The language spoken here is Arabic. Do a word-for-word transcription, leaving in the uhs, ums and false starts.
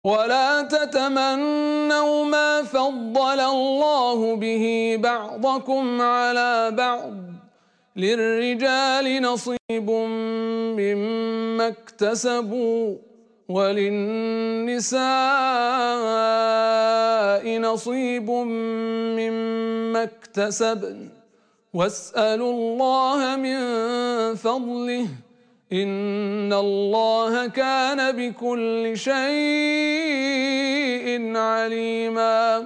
ولا تتمنوا ما فضل الله به بعضكم على بعض للرجال نصيب مما اكتسبوا وللنساء نصيب مما اكتسبن واسألوا الله من فضله إن الله كان بكل شيء عليما.